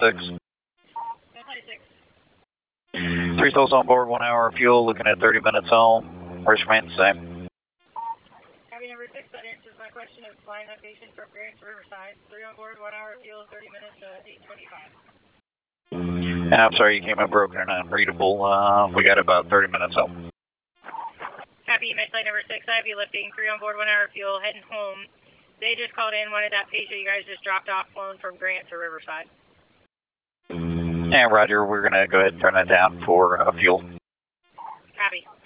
26. 26. 3 souls on board, 1 hour of fuel, looking at 30 minutes home. First command the same. Copy number 6, that answers my question of flying navigation from Grant to Riverside. 3 on board, 1 hour of fuel, 30 minutes, 8:25. I'm sorry, you came up broken and unreadable. We got about 30 minutes home. Copy, flight number 6, I have you lifting. 3 on board, 1 hour of fuel, heading home. They just called in, wanted that patient you guys just dropped off, flown from Grant to Riverside. Yeah, Roger, we're going to go ahead and turn that down for fuel. Copy.